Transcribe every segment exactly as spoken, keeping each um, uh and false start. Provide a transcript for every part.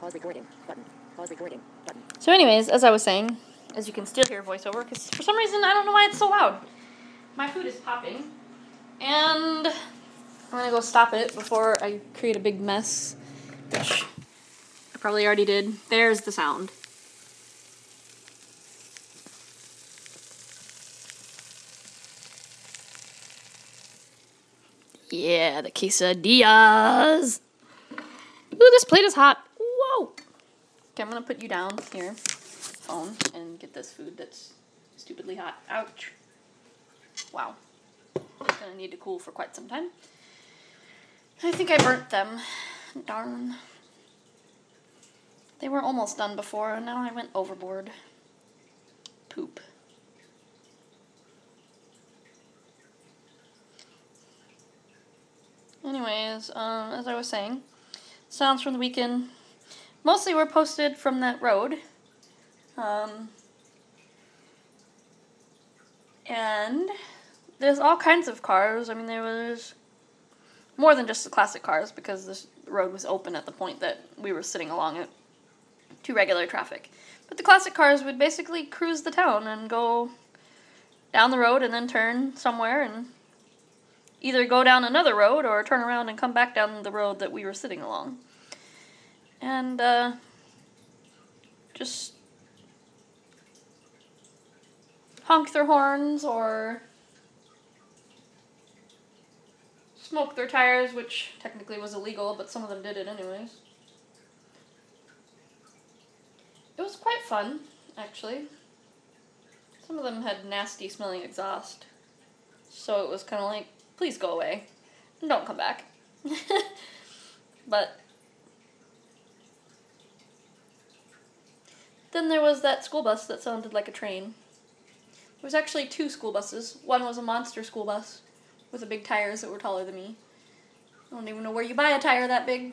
Pause recording. Button. Pause recording. Button. So anyways, as I was saying, as you can still hear voiceover, because for some reason, I don't know why it's so loud. My food is popping, and I'm gonna go stop it before I create a big mess, which I probably already did. There's the sound. Yeah, the quesadillas. Ooh, this plate is hot. Whoa. Okay, I'm gonna put you down here, phone, and get this food that's stupidly hot. Ouch. Wow. It's gonna need to cool for quite some time. I think I burnt them. Darn. They were almost done before, and now I went overboard. Poop. Anyways, um, as I was saying, sounds from the weekend mostly were posted from that road. Um, and there's all kinds of cars. I mean, there was more than just the classic cars because this road was open at the point that we were sitting along it to regular traffic. But the classic cars would basically cruise the town and go down the road and then turn somewhere and either go down another road or turn around and come back down the road that we were sitting along. And, uh, just honk their horns or smoke their tires, which technically was illegal, but some of them did it anyways. It was quite fun, actually. Some of them had nasty smelling exhaust, so it was kind of like, please go away, and don't come back. But then there was that school bus that sounded like a train. There was actually two school buses. One was a monster school bus with the big tires that were taller than me. I don't even know where you buy a tire that big.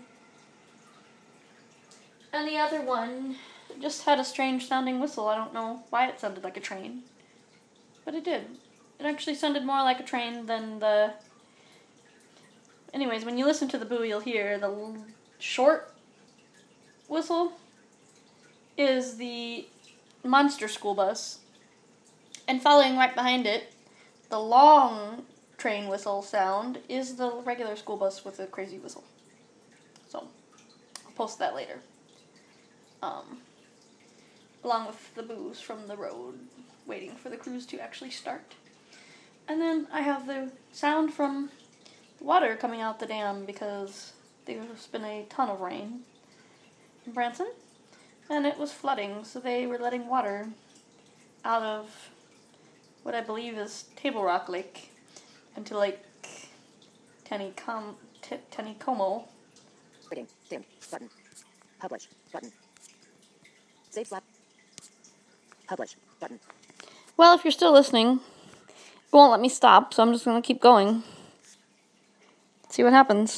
And the other one just had a strange sounding whistle. I don't know why it sounded like a train, but it did. It actually sounded more like a train than the... Anyways, when you listen to the boo, you'll hear the l- short whistle is the monster school bus, and following right behind it, the long train whistle sound is the regular school bus with a crazy whistle. So, I'll post that later. Um, along with the boos from the road, waiting for the cruise to actually start. And then I have the sound from water coming out the dam because there's been a ton of rain in Branson, and it was flooding, so they were letting water out of what I believe is Table Rock Lake into Lake Taneycom- T- Taneycomo. Recording. Dim. Button. Publish. Button. Save slot. Publish. Button. Well, if you're still listening, it won't let me stop, so I'm just going to keep going. See what happens.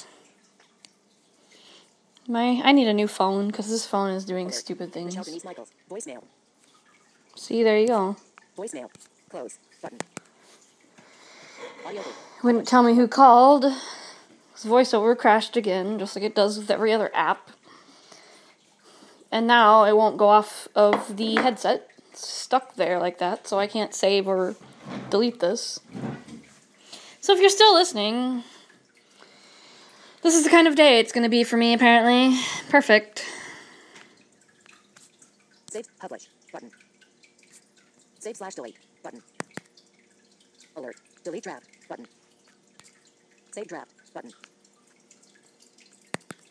My, I need a new phone, because this phone is doing Alert. stupid things. Michelle Denise Michaels. Voicemail. See, there you go. Voicemail. Close. Button. Audio. Wouldn't tell me who called. His voiceover crashed again, just like it does with every other app. And now it won't go off of the headset. It's stuck there like that, so I can't save or delete this. So if you're still listening, this is the kind of day it's going to be for me, apparently. Perfect. Save. Publish. Button. Save slash delete. Button. Alert. Delete draft. Button. Save draft. Button.